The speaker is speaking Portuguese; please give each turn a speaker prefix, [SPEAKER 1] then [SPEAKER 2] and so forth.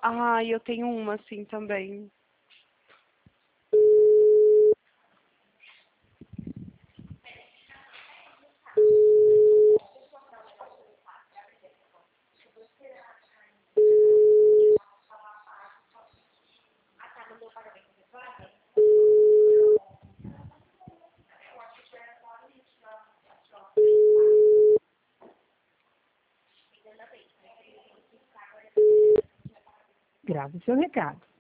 [SPEAKER 1] Ah, eu tenho uma assim também.
[SPEAKER 2] Grave seu recado.